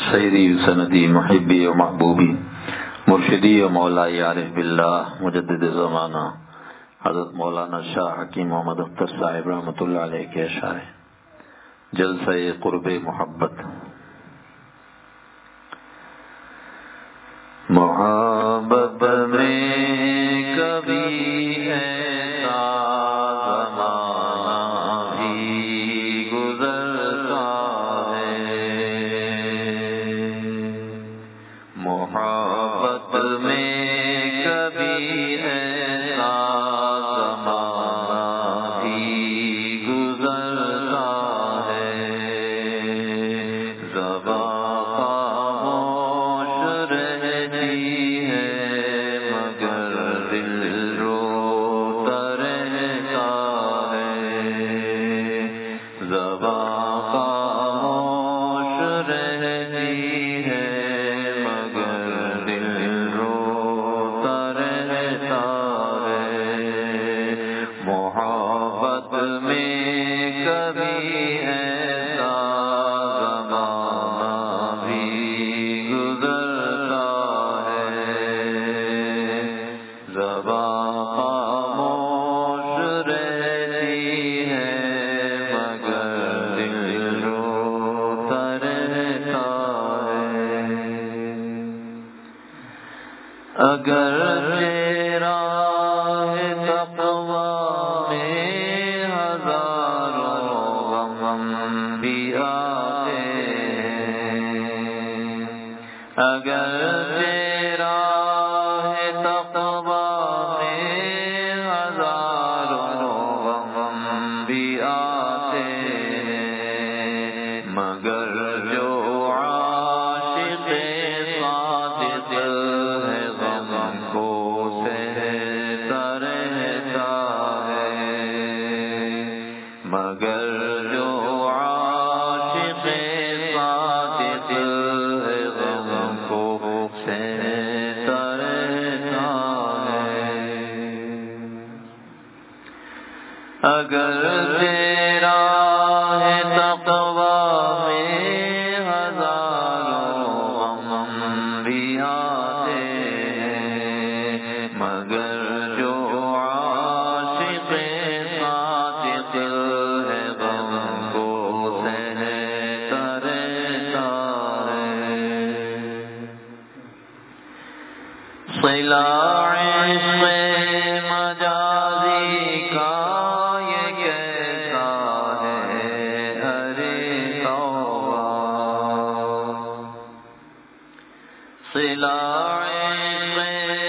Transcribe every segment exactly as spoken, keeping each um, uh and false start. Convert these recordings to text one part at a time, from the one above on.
سیدی سندی محبی و محبوبی مرشدی و مولائی عارف باللہ مجدد زمانہ حضرت مولانا شاہ حکیم محمد اختر صاحب رحمۃ اللہ علیہ کے اشعار جلسہ قرب محبت۔ محبت میں کبھی ایسا زمانہ بھی گزرتا ہے، محبت میں کبھی ایسا زمانہ بھی گزرتا ہے، زبان اگر تیرا ہے تقویٰ میں ہزاروں غم بھی آتے ہیں، اگر تیرا ہے تقویٰ میں ہزاروں غم بھی آتے ہیں، مگر جو عاشق صادق ہے مگر جو عاشق صادق ہے غم کو سہتا رہتا ہے، اگر تیرا ہے تقویٰ میں ہزاروں غم بھی آتے ہیں، مگر جو عاشق صادق ہے غم کو سہتا رہتا ہے۔ صلہ عشق مجازی کا یہ کیسا ہے ارے توبہ، صلہ عشق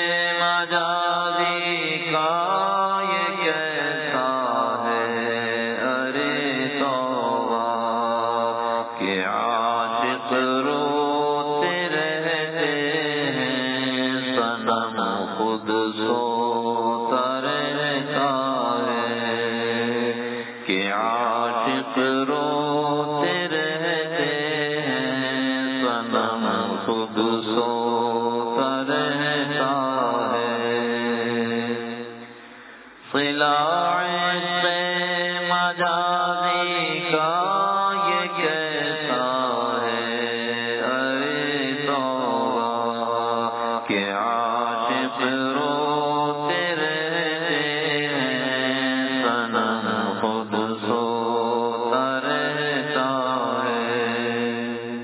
مجازی کا یہ کیسا ہے ارے توبہ، کہ عاشق روتے رہتے ہیں صنم خود سوتا رہتا ہے، کہ عاشق روتے رہتے ہیں صنم خود سوتا رہتا ہے۔ صلہ عشق مجازی کا یہ کیسا ہے ارے توبہ، کہ عاشق روتے رہتے ہیں صنم خود سوتا رہتا ہے۔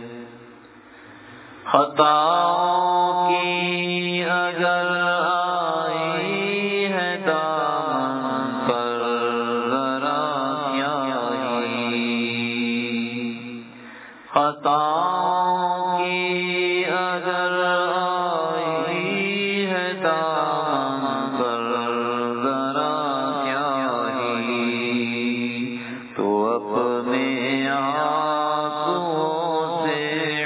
خطاؤں کی اگر آئی ہے دامن پر ذرا سیاہی، خطاؤں کی اگر آئی ہے دامن پر ذرا سیاہی، تو اپنے آنسوؤں سے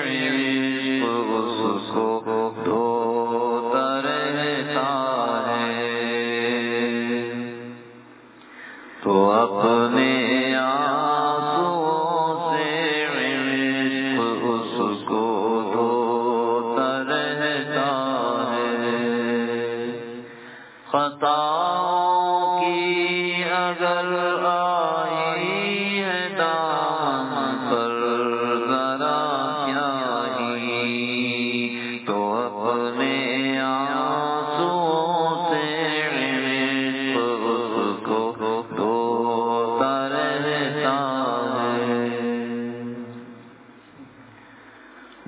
عشق اس کو دھوتا رہتا ہے، تو اپنے آنسوؤں سے عشق اس کو دھوتا رہتا ہے۔ خطاؤں کی اگر آئی ہے دامن پر ذرا سیاہی،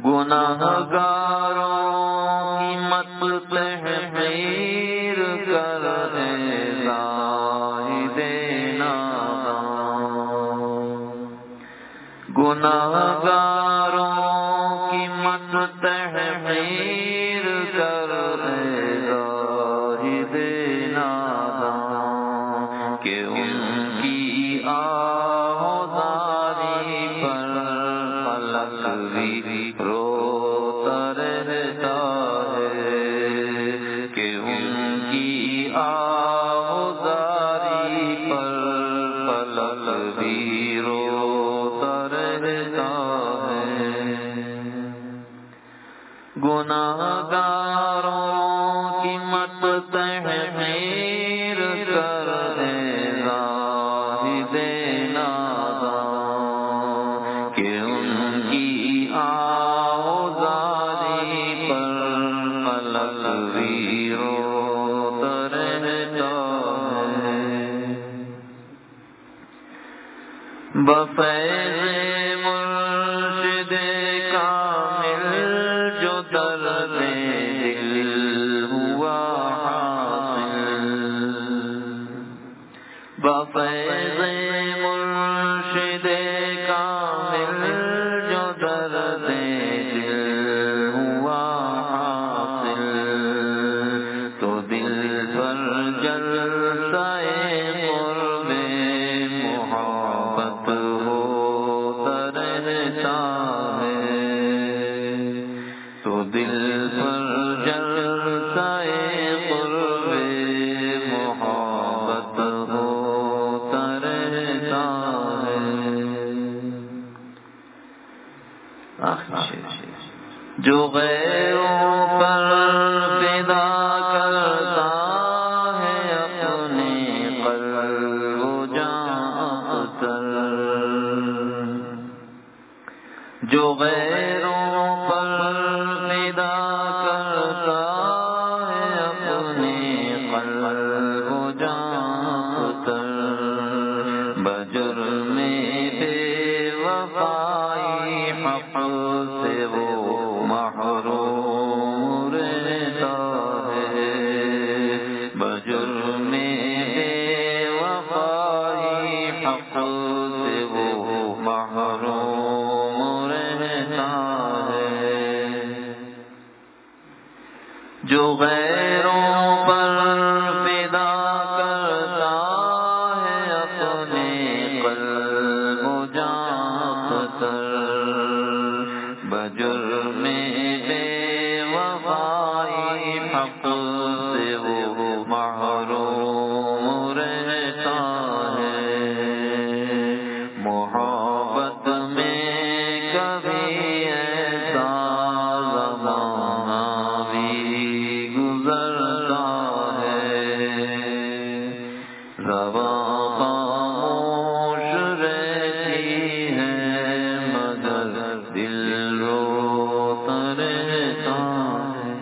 گناہگاروں کی مت تحقیر کر اے زاہد ناداں، گناہگاروں کی مت تحقیر کر اے زاہد ناداں، کہ ان کی آہوزاری پر فلک بھی روتا رہتا ہے، کہ ان کی آہوزاری پر فلک بھی روتا رہتا ہے۔ گناہگاروں کی مت تحقیر کر اے زاہد ناداں، کہ ان کی آہوزاری پر فلک بھی روتا رہتا ہے۔ بفیض مرشد کامل جو درد دل ہوا حاصل، بفیض مرشد کامل جو درد دل ہوا حاصل، تو دل پر جلسہ قرب محبت ہوتا رہتا ہے، تو دل پر جلسہ قرب محبت ہوتا رہتا ہے۔ جو غیروں پر فدا کرتا ہے اپنے قلب و جاں اختر، جو غیروں پر فدا کرتا ہے اپنے قلب و جاں اختر، بجرم بے وفائی حق سے وہ محروم رہتا ہے، بجرم بے وفائی حق سے وہ محروم رہتا ہے۔ جو غیروں پر فدا کرتا ہے اپنے قلب و جاں اختر، بجرم بے وفائی حق سے وہ محروم رہتا ہے۔ محبت میں کبھی ایسا زمانہ بھی گزرتا ہے، زباں خاموش رہتی ہے مگر دل روتا رہتا ہے۔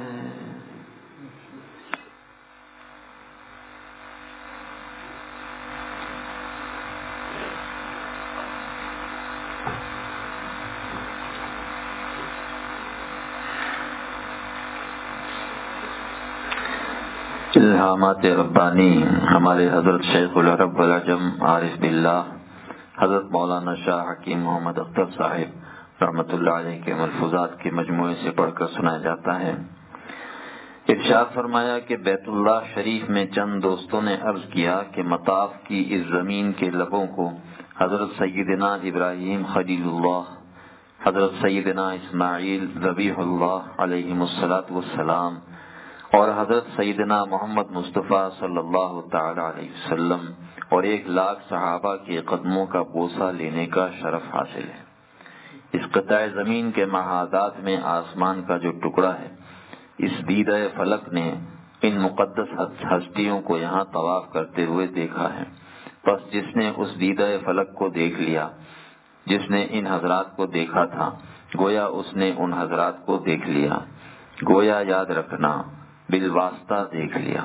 الہامات ربانی ہمارے حضرت شیخ العرب والعجم عارف باللہ حضرت مولانا شاہ حکیم محمد اختر صاحب رحمۃ اللہ علیہ کے ملفوظات کے مجموعے سے پڑھ کر سنایا جاتا ہے۔ ارشاد فرمایا کہ بیت اللہ شریف میں چند دوستوں نے عرض کیا کہ مطاف کی اس زمین کے لبوں کو حضرت سیدنا ابراہیم خلیل اللہ، حضرت سیدنا اسماعیل ذبیح اللہ علیہم الصلاۃ والسلام اور حضرت سیدنا محمد مصطفیٰ صلی اللہ تعالی علیہ وسلم اور ایک لاکھ صحابہ کے قدموں کا بوسہ لینے کا شرف حاصل ہے۔ اس قطع زمین کے محاذات میں آسمان کا جو ٹکڑا ہے، اس دیدہ فلک نے ان مقدس ہستیوں کو یہاں طواف کرتے ہوئے دیکھا ہے۔ بس جس نے اس دیدہ فلک کو دیکھ لیا، جس نے ان حضرات کو دیکھا تھا، گویا اس نے ان حضرات کو دیکھ لیا، گویا یاد رکھنا بالواسطہ دیکھ لیا۔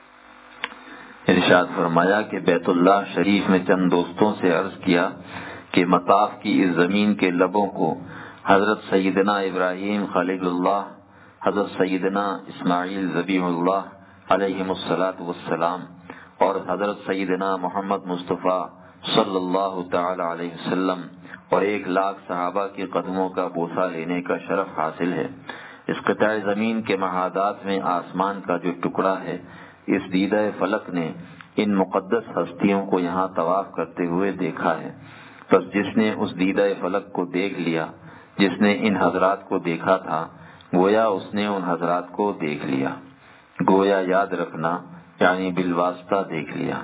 ارشاد فرمایا کہ بیت اللہ شریف میں چند دوستوں سے عرض کیا کہ مطاف کی اس زمین کے لبوں کو حضرت سیدنا ابراہیم خلیل اللہ، حضرت سیدنا اسماعیل ذبیح اللہ علیہم الصلاۃ والسلام اور حضرت سیدنا محمد مصطفیٰ صلی اللہ تعالی علیہ وسلم اور ایک لاکھ صحابہ کے قدموں کا بوسہ لینے کا شرف حاصل ہے۔ اس قطع زمین کے محاذات میں آسمان کا جو ٹکڑا ہے، اس دیدہ فلک نے ان مقدس ہستیوں کو یہاں طواف کرتے ہوئے دیکھا ہے۔ بس جس نے اس دیدہ فلک کو دیکھ لیا، جس نے ان حضرات کو دیکھا تھا، گویا اس نے ان حضرات کو دیکھ لیا۔ گویا یاد رکھنا یعنی بالواسطہ دیکھ لیا۔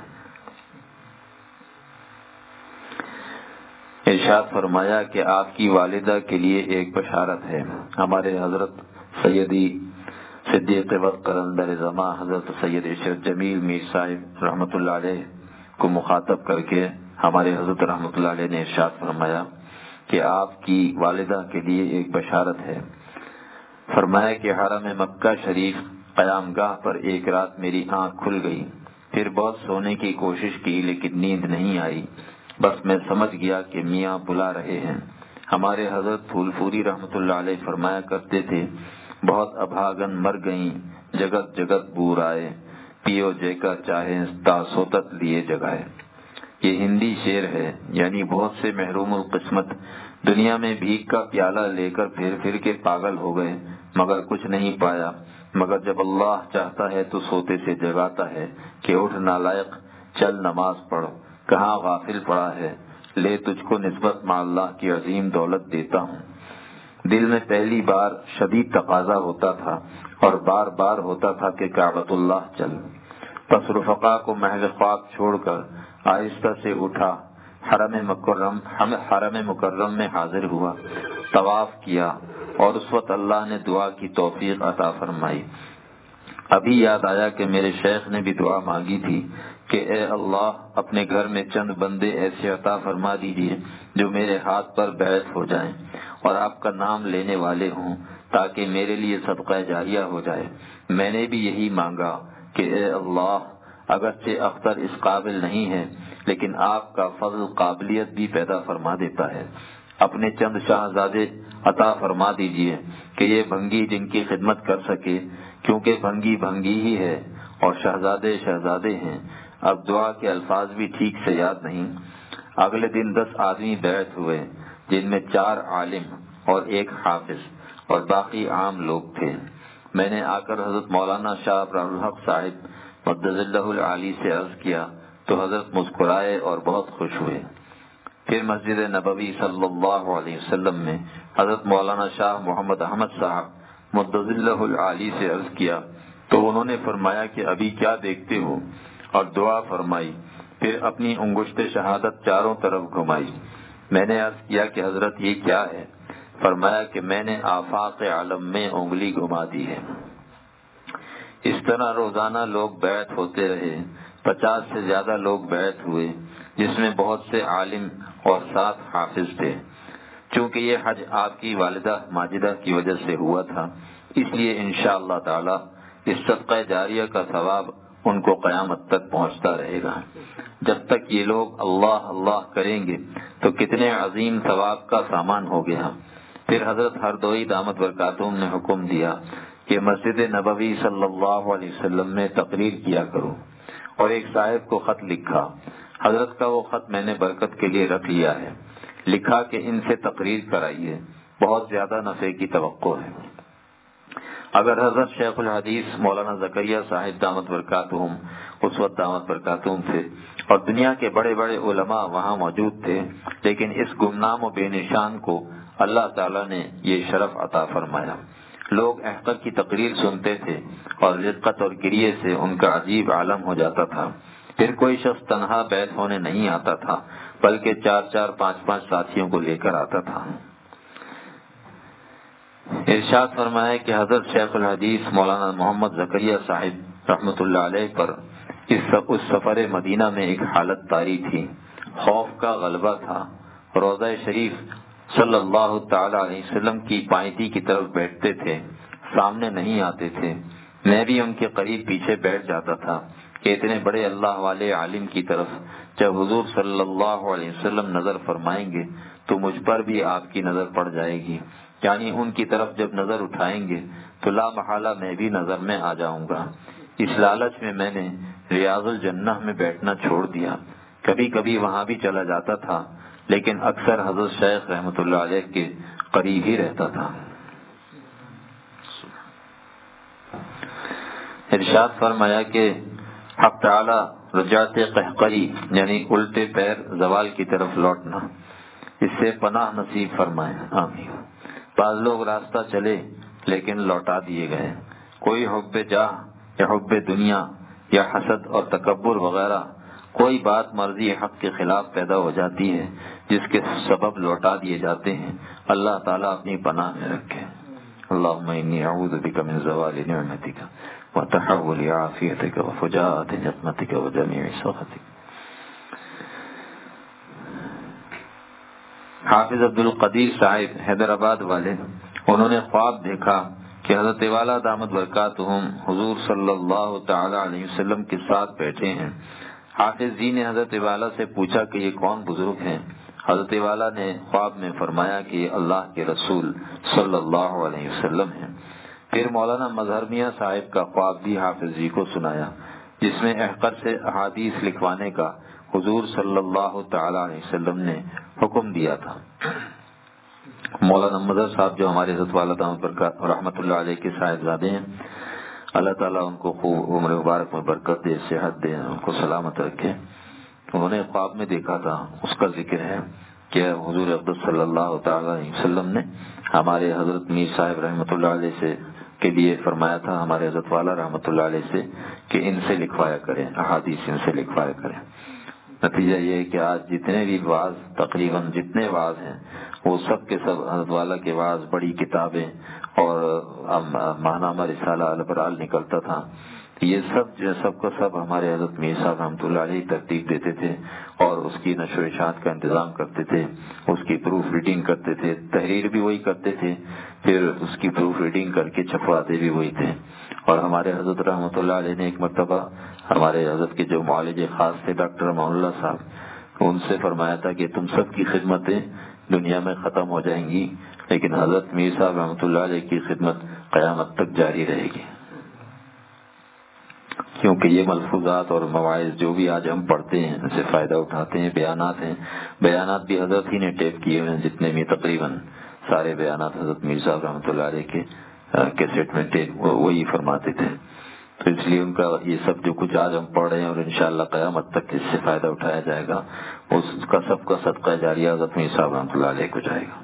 ارشاد فرمایا کہ آپ کی والدہ کے لیے ایک بشارت ہے۔ ہمارے حضرت سیدی صدیق وقت قلندر زماں حضرت سید عشرت جمیل میر صاحب رحمۃ اللہ علیہ کو مخاطب کر کے ہمارے حضرت رحمۃ اللہ علیہ نے ارشاد فرمایا کہ آپ کی والدہ کے لیے ایک بشارت ہے۔ فرمایا کہ حرم مکہ شریف قیام گاہ پر ایک رات میری آنکھ کھل گئی، پھر بہت سونے کی کوشش کی لیکن نیند نہیں آئی۔ بس میں سمجھ گیا کہ میاں بلا رہے ہیں۔ ہمارے حضرت پھول پوری رحمۃ اللہ علیہ فرمایا کرتے تھے، بہت ابھاگن مر گئیں جگت جگت بور آئے، پیو جے کا چاہے تا سوتت لیے جگائے۔ یہ ہندی شعر ہے، یعنی بہت سے محروم القسمت دنیا میں بھیک کا پیالہ لے کر پھر پھر کے پاگل ہو گئے مگر کچھ نہیں پایا، مگر جب اللہ چاہتا ہے تو سوتے سے جگاتا ہے کہ اٹھ نالائق چل نماز پڑھ، کہاں غافل پڑا ہے، لے تجھ کو نسبت مع اللہ کی عظیم دولت دیتا ہوں۔ دل میں پہلی بار شدید تقاضا ہوتا تھا اور بار بار ہوتا تھا کہ کعبۃ اللہ چل۔ پس رفقا کو محل خواب چھوڑ کر آہستہ سے اٹھا، حرم مکرم حرم مکرم میں حاضر ہوا، طواف کیا اور اس وقت اللہ نے دعا کی توفیق عطا فرمائی۔ ابھی یاد آیا کہ میرے شیخ نے بھی دعا مانگی تھی کہ اے اللہ اپنے گھر میں چند بندے ایسے عطا فرما دیجیے جو میرے ہاتھ پر بیعت ہو جائیں اور آپ کا نام لینے والے ہوں تاکہ میرے لیے صدقہ جاریہ ہو جائے۔ میں نے بھی یہی مانگا کہ اے اللہ اگرچہ اختر اس قابل نہیں ہے لیکن آپ کا فضل قابلیت بھی پیدا فرما دیتا ہے، اپنے چند شہزادے عطا فرما دیجیے کہ یہ بھنگی جن کی خدمت کر سکے، کیونکہ بھنگی بھنگی ہی ہے اور شہزادے شہزادے ہیں۔ اب دعا کے الفاظ بھی ٹھیک سے یاد نہیں۔ اگلے دن دس آدمی بیعت ہوئے جن میں چار عالم اور ایک حافظ اور باقی عام لوگ تھے۔ میں نے آ کر حضرت مولانا شاہ ابراہیم الحق صاحب مقدس اللہ العالی سے عرض کیا تو حضرت مسکرائے اور بہت خوش ہوئے۔ پھر مسجد نبوی صلی اللہ علیہ وسلم میں حضرت مولانا شاہ محمد احمد صاحب مقدس اللہ العالی سے عرض کیا تو انہوں نے فرمایا کہ ابھی کیا دیکھتے ہو، اور دعا فرمائی۔ پھر اپنی انگشت شہادت چاروں طرف گھمائی۔ میں نے عرض کیا کہ حضرت یہ کیا ہے؟ فرمایا کہ میں نے آفاق عالم میں انگلی گھما دی ہے۔ اس طرح روزانہ لوگ بیعت ہوتے رہے، پچاس سے زیادہ لوگ بیعت ہوئے جس میں بہت سے عالم اور سات حافظ تھے۔ چونکہ یہ حج آپ کی والدہ ماجدہ کی وجہ سے ہوا تھا، اس لیے انشاءاللہ تعالی اس صدقہ جاریہ کا ثواب ان کو قیامت تک پہنچتا رہے گا۔ جب تک یہ لوگ اللہ اللہ کریں گے تو کتنے عظیم ثواب کا سامان ہو گیا۔ پھر حضرت ہردوئی دامت برکاتہم نے حکم دیا کہ مسجد نبوی صلی اللہ علیہ وسلم میں تقریر کیا کرو، اور ایک صاحب کو خط لکھا۔ حضرت کا وہ خط میں نے برکت کے لیے رکھ لیا ہے۔ لکھا کہ ان سے تقریر کرائیے، بہت زیادہ نفع کی توقع ہے۔ اگر حضرت شیخ الحدیث مولانا زکریا صاحب دامت برکاتہم اس وقت دامت برکاتہم تھے اور دنیا کے بڑے بڑے علماء وہاں موجود تھے، لیکن اس گمنام و بے نشان کو اللہ تعالیٰ نے یہ شرف عطا فرمایا۔ لوگ احقر کی تقریر سنتے تھے اور رقت اور گریے سے ان کا عجیب عالم ہو جاتا تھا۔ پھر کوئی شخص تنہا بیت ہونے نہیں آتا تھا بلکہ چار چار پانچ پانچ ساتھیوں کو لے کر آتا تھا۔ ارشاد فرمایا کہ حضرت شیخ الحدیث مولانا محمد زکریا صاحب رحمۃ اللہ علیہ پر اس اس سفر مدینہ میں ایک حالت طاری تھی، خوف کا غلبہ تھا۔ روضہ شریف صلی اللہ تعالی علیہ وسلم کی پائیتی کی طرف بیٹھتے تھے، سامنے نہیں آتے تھے۔ میں بھی ان کے قریب پیچھے بیٹھ جاتا تھا کہ اتنے بڑے اللہ والے عالم کی طرف جب حضور صلی اللہ علیہ وسلم نظر فرمائیں گے تو مجھ پر بھی آپ کی نظر پڑ جائے گی، یعنی ان کی طرف جب نظر اٹھائیں گے تو لا محالہ میں بھی نظر میں آ جاؤں گا۔ اس لالچ میں میں نے ریاض الجنہ میں بیٹھنا چھوڑ دیا، کبھی کبھی وہاں بھی چلا جاتا تھا، لیکن اکثر حضرت شیخ رحمۃ اللہ علیہ کے قریب ہی رہتا تھا۔ ارشاد فرمایا کہ حق تعالی رجعت قہقری یعنی الٹے پیر زوال کی طرف لوٹنا، اس سے پناہ نصیب فرمائے، آمین۔ بعض لوگ راستہ چلے لیکن لوٹا دیے گئے، کوئی حب جاہ یا حب دنیا یا حسد اور تکبر وغیرہ کوئی بات مرضی حق کے خلاف پیدا ہو جاتی ہے جس کے سبب لوٹا دیے جاتے ہیں، اللہ تعالیٰ اپنی پناہ میں رکھے۔ اللہم انی اعوذ بک من زوال نعمتک وتحول عافیتک وفجاءت نقمتک وجمیع سخطک۔ حافظ عبد القدیر صاحب حیدرآباد والے، انہوں نے خواب دیکھا کہ حضرت والا دامت برکاتہم حضور صلی اللہ تعالی علیہ وسلم کے ساتھ بیٹھے ہیں۔ حافظ جی نے حضرت والا سے پوچھا کہ یہ کون بزرگ ہیں؟ حضرت والا نے خواب میں فرمایا کہ یہ اللہ کے رسول صلی اللہ علیہ وسلم ہیں۔ پھر مولانا مظہر میاں صاحب کا خواب بھی حافظ جی کو سنایا، جس میں احقر سے احادیث لکھوانے کا حضور صلی اللہ تعالی علیہ وسلم نے حکم دیا تھا۔ مولانا مظہر صاحب جو ہمارے حضرت والا دامت برکات رحمۃ اللہ علیہ کے صاحبزادے ہیں، اللہ تعالیٰ ان کو خوب عمر مبارک میں برکت دے، صحت دے، ان کو سلامت رکھے۔ انہوں نے خواب میں دیکھا تھا، اس کا ذکر ہے کہ حضور اقدس صلی اللہ تعالی علیہ وسلم نے ہمارے حضرت میر صاحب رحمۃ اللہ علیہ سے کے لیے فرمایا تھا، ہمارے حضرت والا رحمۃ اللہ علیہ سے، کہ ان سے لکھوایا کریں، احادیث ان سے لکھوایا کریں۔ نتیجہ یہ ہے کہ آج جتنے بھی واعظ، تقریباً جتنے واعظ ہیں وہ سب کے سب حضرت والا کے واعظ، بڑی کتابیں اور ماہنامہ رسالہ البرال نکلتا تھا، یہ سب جو سب کا سب ہمارے حضرت میر صاحب رحمۃ اللہ علیہ ترتیب دیتے تھے اور اس کی نشر و اشاعت کا انتظام کرتے تھے، اس کی پروف ریڈنگ کرتے تھے، تحریر بھی وہی کرتے تھے، پھر اس کی پروف ریڈنگ کر کے چھپواتے بھی وہی تھے۔ اور ہمارے حضرت رحمۃ اللہ علیہ نے ایک مرتبہ ہمارے حضرت کے جو معالج خاص تھے ڈاکٹر امان اللہ صاحب، ان سے فرمایا تھا کہ تم سب کی خدمتیں دنیا میں ختم ہو جائیں گی، لیکن حضرت میر صاحب رحمۃ اللہ علیہ کی خدمت قیامت تک جاری رہے گی، کیونکہ یہ ملفوظات اور مواعظ جو بھی آج ہم پڑھتے ہیں ان سے فائدہ اٹھاتے ہیں، بیانات ہیں، بیانات بھی حضرت ہی نے ٹیپ کیے ہوئے ہیں، جتنے بھی تقریباً سارے بیانات حضرت میر صاحب رحمۃ اللہ علیہ کے کیسٹ میں ٹیپ وہی فرماتے تھے، تو اس لیے ان کا یہ سب جو کچھ آج ہم پڑھ رہے ہیں اور انشاءاللہ قیامت تک اس سے فائدہ اٹھایا جائے گا، اس کا سب کا صدقہ جاریہ حضرت میر صاحب رحمۃ اللہ علیہ کو جائے گا۔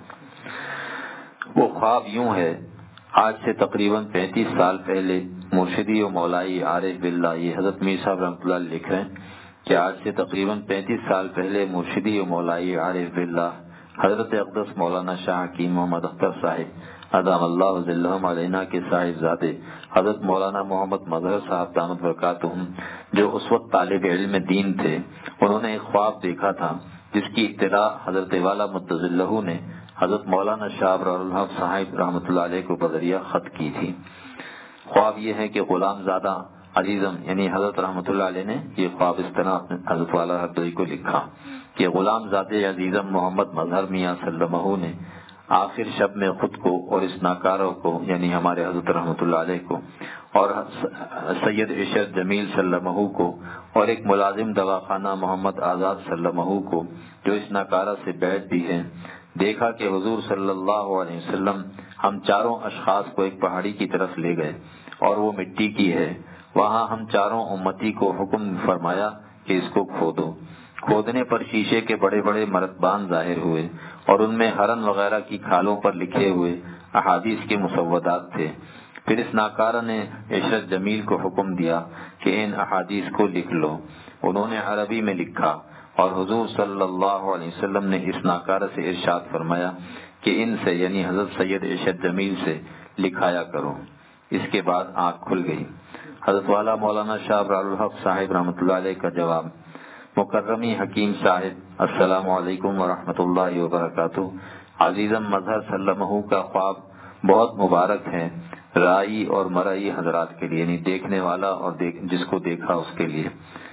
وہ خواب یوں ہے، آج سے تقریباً پینتیس سال پہلے مرشدی و مولائی عارف باللہ، یہ حضرت میر صاحب رحمۃ اللہ علیہ لکھ رہے ہیں کہ آج سے تقریباً پینتیس سال پہلے مرشدی و مولائی عارف باللہ حضرت اقدس مولانا شاہ حکیم محمد اختر صاحب ادام اللہ ذلہم علینا کے صاحبزادے حضرت مولانا محمد مظہر صاحب دامت برکاتہم، جو اس وقت طالب علم دین تھے، انہوں نے ایک خواب دیکھا تھا جس کی اطلاع حضرت والا متظلہ نے حضرت مولانا شاہ ابرار الحق صاحب رحمۃ اللہ علیہ کو بذریعہ خط کی تھی۔ خواب یہ ہے کہ غلام زادہ عزیزم یعنی حضرت رحمۃ اللہ علیہ نے یہ خواب اس طرح حضرت والا حضرت کو لکھا کہ غلام زادہ عزیزم محمد مظہر میاں سلمہ نے آخر شب میں خود کو اور اس ناکاروں کو یعنی ہمارے حضرت رحمۃ اللہ علیہ کو اور سید عشرت جمیل سلمہ کو اور ایک ملازم دواخانہ محمد آزاد سلمہ کو جو اس ناکارہ سے بیعت بھی ہے، دیکھا کہ حضور صلی اللہ علیہ وسلم ہم چاروں اشخاص کو ایک پہاڑی کی طرف لے گئے اور وہ مٹی کی ہے، وہاں ہم چاروں امتی کو حکم فرمایا کہ اس کو کھودو۔ کھودنے پر شیشے کے بڑے بڑے مرتبان ظاہر ہوئے اور ان میں ہرن وغیرہ کی کھالوں پر لکھے ہوئے احادیث کے مسودات تھے۔ پھر اس ناکارہ نے عشرت جمیل کو حکم دیا کہ ان احادیث کو لکھ لو۔ انہوں نے عربی میں لکھا اور حضور صلی اللہ علیہ وسلم نے اس ناکارہ سے ارشاد فرمایا کہ ان سے یعنی حضرت سید عشرت جمیل سے لکھایا کرو۔ اس کے بعد آنکھ کھل گئی۔ حضرت والا مولانا شاہ ابرار الحق صاحب رحمۃ اللہ علیہ کا جواب: مکرمی حکیم صاحب السلام علیکم ورحمۃ اللہ وبرکاتہ، عزیزم مظہر سلمہ کا خواب بہت مبارک ہے، رائی اور مرائی حضرات کے لیے، یعنی دیکھنے والا اور دیکھ جس کو دیکھا اس کے لیے،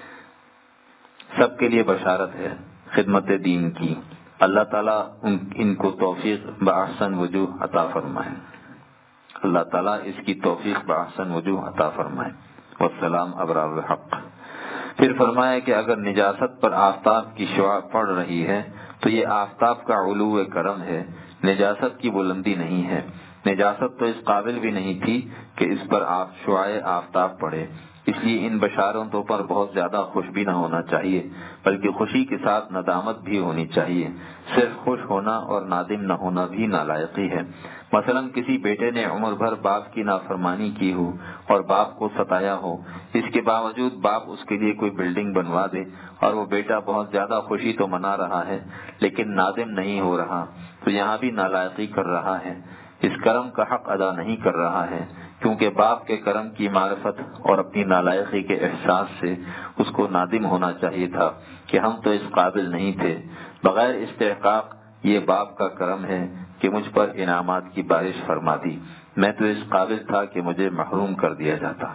سب کے لیے بشارت ہے خدمت دین کی۔ اللہ تعالیٰ ان, ان کو توفیق بأحسن وجوہ عطا فرمائے، اللہ تعالیٰ اس کی توفیق بأحسن وجوہ عطا فرمائے۔ والسلام ابرار الحق۔ پھر فرمایا کہ اگر نجاست پر آفتاب کی شعاع پڑ رہی ہے تو یہ آفتاب کا علو کرم ہے، نجاست کی بلندی نہیں ہے۔ نجاست تو اس قابل بھی نہیں تھی کہ اس پر شعاع آفتاب پڑے، اس لیے ان بشارتوں پر بہت زیادہ خوش بھی نہ ہونا چاہیے، بلکہ خوشی کے ساتھ ندامت بھی ہونی چاہیے۔ صرف خوش ہونا اور نادم نہ ہونا بھی نالائقی ہے۔ مثلا کسی بیٹے نے عمر بھر باپ کی نافرمانی کی ہو اور باپ کو ستایا ہو، اس کے باوجود باپ اس کے لیے کوئی بلڈنگ بنوا دے اور وہ بیٹا بہت زیادہ خوشی تو منا رہا ہے لیکن نادم نہیں ہو رہا، تو یہاں بھی نالائقی کر رہا ہے، اس کرم کا حق ادا نہیں کر رہا ہے، کیونکہ باپ کے کرم کی معرفت اور اپنی نالائقی کے احساس سے اس کو نادم ہونا چاہیے تھا کہ ہم تو اس قابل نہیں تھے۔ بغیر استحقاق یہ باپ کا کرم ہے کہ مجھ پر انعامات کی بارش فرما دی، میں تو اس قابل تھا کہ مجھے محروم کر دیا جاتا۔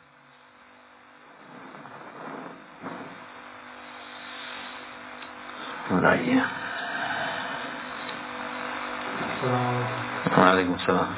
وعلیکم السلام۔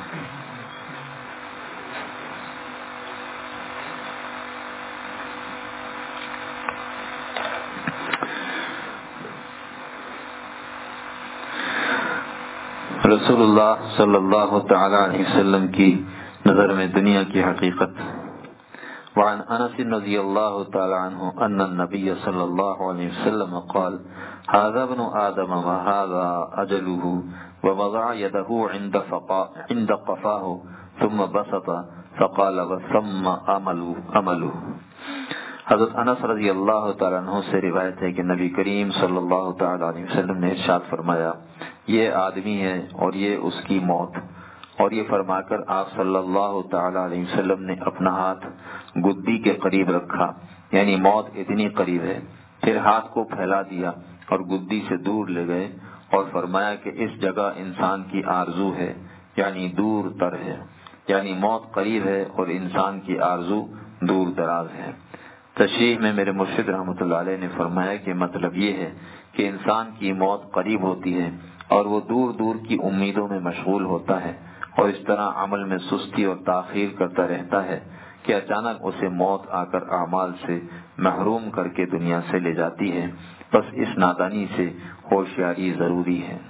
رسول اللہ صلی اللہ تعالی علیہ وسلم کی نظر میں دنیا کی حقیقت۔ وعن انس رضی اللہ تعالی عنہ ان النبی صلی اللہ علیہ وسلم قال هذا ابن آدم وهذا أجله ووضع يده عند فقا عند قفاه ثم بسط فقال وثم عمله۔ حضرت انس رضی اللہ تعالیٰ عنہ سے روایت ہے کہ نبی کریم صلی اللہ تعالیٰ علیہ وسلم نے ارشاد فرمایا، یہ آدمی ہے اور یہ اس کی موت، اور یہ فرما کر آپ صلی اللہ تعالیٰ علیہ وسلم نے اپنا ہاتھ گدی کے قریب رکھا، یعنی موت اتنی قریب ہے، پھر ہاتھ کو پھیلا دیا اور گدی سے دور لے گئے اور فرمایا کہ اس جگہ انسان کی آرزو ہے، یعنی دور تر ہے، یعنی موت قریب ہے اور انسان کی آرزو دور دراز ہے۔ تشریح میں میرے مرشد رحمۃ اللہ علیہ نے فرمایا کہ مطلب یہ ہے کہ انسان کی موت قریب ہوتی ہے اور وہ دور دور کی امیدوں میں مشغول ہوتا ہے اور اس طرح عمل میں سستی اور تاخیر کرتا رہتا ہے کہ اچانک اسے موت آ کر اعمال سے محروم کر کے دنیا سے لے جاتی ہے۔ بس اس نادانی سے ہوشیاری ضروری ہے۔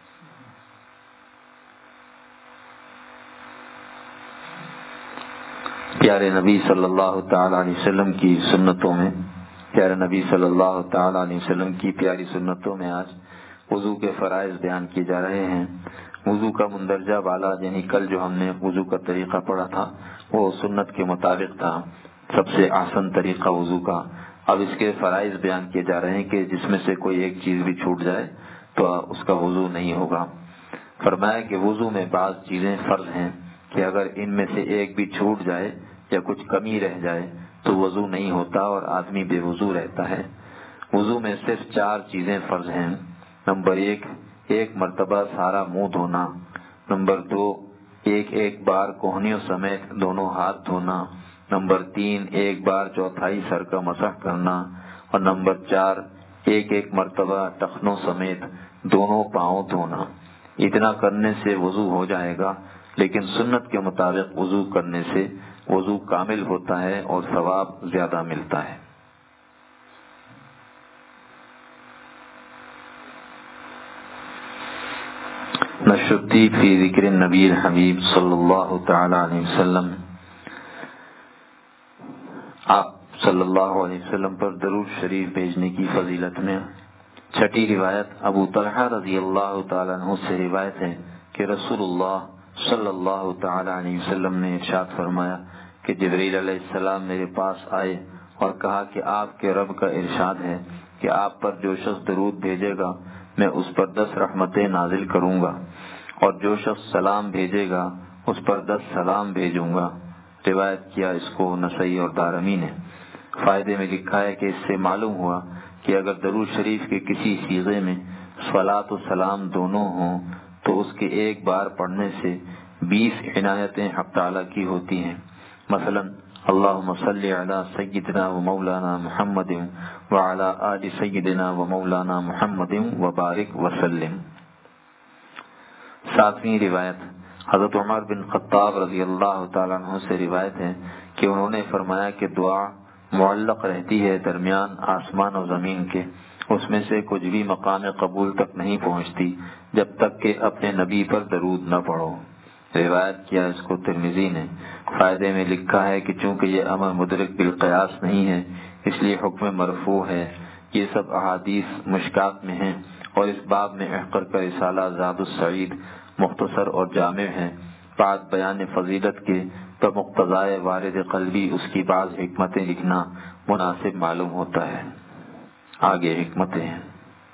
پیارے نبی صلی اللہ تعالی علیہ وسلم کی سنتوں میں پیارے نبی صلی اللہ تعالی علیہ وسلم کی پیاری سنتوں میں آج وضو کے فرائض بیان کیے جا رہے ہیں۔ وضو کا مندرجہ بالا، یعنی کل جو ہم نے وضو کا طریقہ پڑھا تھا وہ سنت کے مطابق تھا، سب سے آسان طریقہ وضو کا۔ اب اس کے فرائض بیان کیے جا رہے ہیں کہ جس میں سے کوئی ایک چیز بھی چھوٹ جائے تو اس کا وضو نہیں ہوگا۔ فرمایا کہ وضو میں بعض چیزیں فرض ہیں کہ اگر ان میں سے ایک بھی چھوٹ جائے یا کچھ کمی رہ جائے تو وضو نہیں ہوتا اور آدمی بے وضو رہتا ہے۔ وضو میں صرف چار چیزیں فرض ہیں۔ نمبر ایک، ایک مرتبہ سارا منہ دھونا۔ نمبر دو، ایک ایک بار کوہنیوں سمیت دونوں ہاتھ دھونا۔ نمبر تین، ایک بار چوتھائی سر کا مسح کرنا، اور نمبر چار، ایک ایک مرتبہ ٹخنوں سمیت دونوں پاؤں دھونا۔ اتنا کرنے سے وضو ہو جائے گا، لیکن سنت کے مطابق وضو کرنے سے وضو کامل ہوتا ہے اور ثواب زیادہ ملتا ہے۔ نشرتی فی ذکر النبی الحبیب صلی اللہ تعالی علیہ وسلم۔ آپ صلی اللہ علیہ وسلم پر درود شریف بھیجنے کی فضیلت میں چھٹی روایت ابو طلحہ رضی اللہ تعالیٰ عنہ سے روایت ہے کہ رسول اللہ صلی اللہ تعالی علیہ وسلم نے ارشاد فرمایا کہ جبریل علیہ السلام میرے پاس آئے اور کہا کہ آپ کے رب کا ارشاد ہے کہ آپ پر جو شخص درود بھیجے گا میں اس پر دس رحمتیں نازل کروں گا، اور جو شخص سلام بھیجے گا اس پر دس سلام بھیجوں گا۔ روایت کیا اس کو نسائی اور دارمی نے۔ فائدے میں لکھا ہے کہ اس سے معلوم ہوا کہ اگر درود شریف کے کسی صیغے میں صلاۃ و سلام دونوں ہوں تو اس کے ایک بار پڑھنے سے بیس عنایتیں حق تعالیٰ کی ہوتی ہیں، مثلا اللہم صلی علی سیدنا و مولانا محمد وعلی آل سیدنا و مولانا محمد وبارک وسلم۔ ساتویں روایت حضرت عمر بن خطاب رضی اللہ تعالیٰ عنہ سے روایت ہے کہ انہوں نے فرمایا کہ دعا معلق رہتی ہے درمیان آسمان و زمین کے، اس میں سے کچھ بھی مقام قبول تک نہیں پہنچتی جب تک کہ اپنے نبی پر درود نہ پڑھو۔ روایت کیا اس کو ترمذی نے۔ فائدے میں لکھا ہے کہ چونکہ یہ امر مدرک بالقیاس نہیں ہے اس لیے حکم مرفوع ہے۔ یہ سب احادیث مشکات میں ہیں اور اس باب میں احقر کا رسالہ زاد السعید مختصر اور جامع ہے۔ بعد بیان فضیلت کے بمقتضائے وارد قلبی اس کی بعض حکمتیں لکھنا مناسب معلوم ہوتا ہے۔ آگے حکمتیں ہیں۔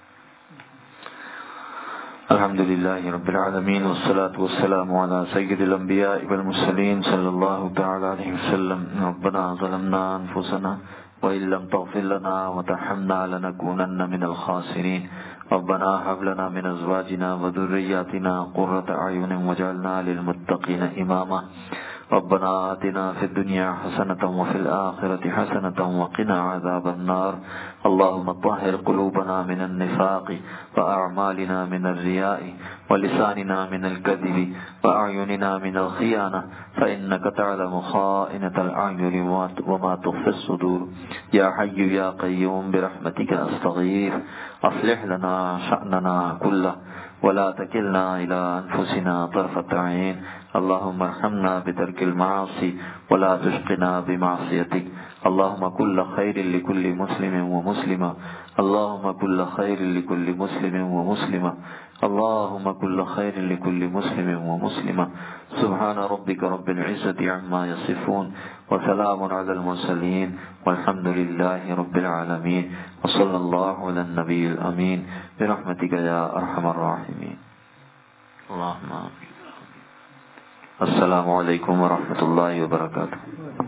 الحمدللہ رب العالمین والصلاة والسلام علی سید الانبیاء والمرسلین صلی اللہ تعالی علیہ وسلم۔ ربنا ظلمنا انفسنا وإن لم تغفر لنا وترحمنا لنكونن من الخاسرین۔ ربنا هب لنا من ازواجنا وذرياتنا قرة اعین واجعلنا للمتقین اماما۔ ربنا آتنا في الدنيا حسنة وفي الآخرة حسنة وقنا عذاب النار۔ اللهم طهر قلوبنا من النفاق وأعمالنا من الرياء ولساننا من الكذب وأعيننا من الخيانة فإنك تعلم خائنة الأعين وما تخفي الصدور۔ يا حي يا قيوم برحمتك أستغيث أصلح لنا شأننا كله ولا تكلنا إلى أنفسنا طرفة عين۔ اللهم ارحمنا بترك المعاصي ولا تشقنا بمعصيتك۔ اللهم كل خير لكل مسلم ومسلمة۔ اللهم كل خير لكل مسلم ومسلمة۔ اللهم كل خير لكل مسلم ومسلمة۔ سبحان ربك رب العزة عما يصفون وسلام على المرسلين والحمد لله رب العالمين وصلى الله على النبي الأمين برحمتك يا أرحم الراحمين۔ اللهم آمين۔ السلام علیکم ورحمۃ اللہ وبرکاتہ۔